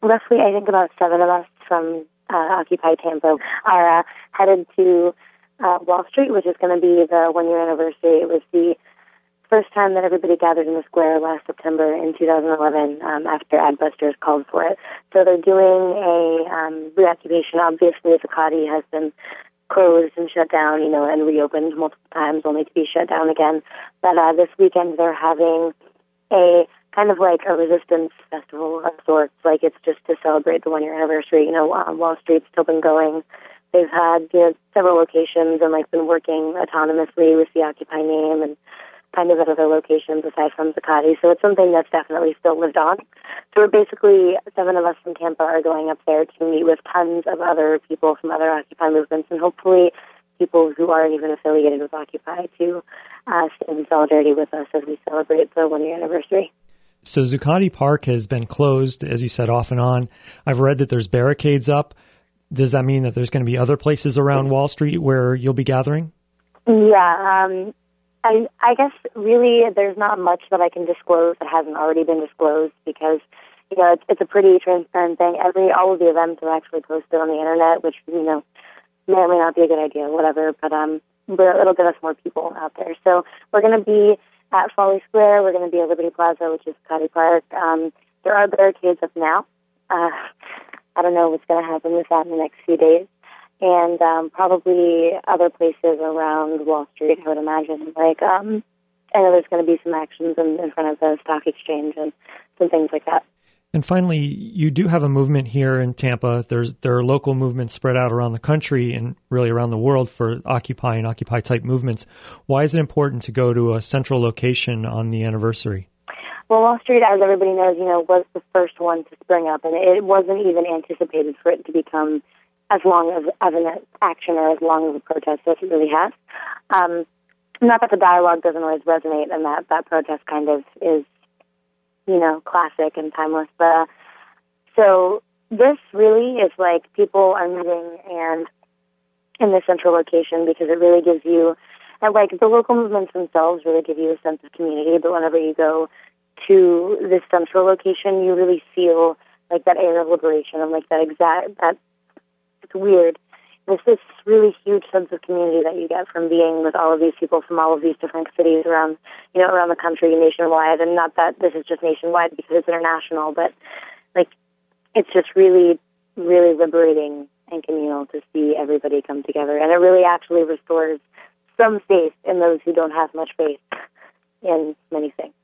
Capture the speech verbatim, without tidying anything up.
roughly, I think about seven of us from uh, Occupy Tampa are uh, headed to uh, Wall Street, which is going to be the one-year anniversary. It was the first time that everybody gathered in the square last September in two thousand eleven um, after Adbusters called for it. So they're doing a um, reoccupation. Obviously, Zuccotti has been closed and shut down, you know, and reopened multiple times only to be shut down again. But uh, this weekend they're having a kind of like a resistance festival of sorts. Like it's just to celebrate the one-year anniversary. You know, um, Wall Street's still been going. They've had, you know, several locations and like been working autonomously with the Occupy name and kind of at other locations aside from Zuccotti. So it's something that's definitely still lived on. So we're basically, seven of us from Tampa are going up there to meet with tons of other people from other Occupy movements and hopefully people who aren't even affiliated with Occupy to uh, stand in solidarity with us as we celebrate the one-year anniversary. So Zuccotti Park has been closed, as you said, off and on. I've read that there's barricades up. Does that mean that there's going to be other places around Wall Street where you'll be gathering? Yeah, um, I, I guess really there's not much that I can disclose that hasn't already been disclosed because, you know, it's, it's a pretty transparent thing. Every all of the events are actually posted on the internet, which, you know, may or may not be a good idea, whatever, but um, but it'll get us more people out there. So we're going to be at Folly Square. We're going to be at Liberty Plaza, which is Zuccotti Park. Um, there are barricades up now. Uh, I don't know what's going to happen with that in the next few days. And um, probably other places around Wall Street, I would imagine. Like, um, I know there's going to be some actions in, in front of the stock exchange and some things like that. And finally, you do have a movement here in Tampa. There's there are local movements spread out around the country and really around the world for Occupy and Occupy-type movements. Why is it important to go to a central location on the anniversary? Well, Wall Street, as everybody knows, you know, was the first one to spring up, and it wasn't even anticipated for it to become as long as, as an action or as long of a protest as it really has. Um, not that the dialogue doesn't always resonate and that, that protest kind of is, you know, classic and timeless. But uh, so this really is like people are meeting and in this central location because it really gives you, and like the local movements themselves really give you a sense of community. But whenever you go to this central location, you really feel like that air of liberation and like that exact, that it's weird. There's this really huge sense of community that you get from being with all of these people from all of these different cities around, you know, around the country, nationwide. And not that this is just nationwide because it's international, but like it's just really, really liberating and communal to see everybody come together. And it really actually restores some faith in those who don't have much faith in many things.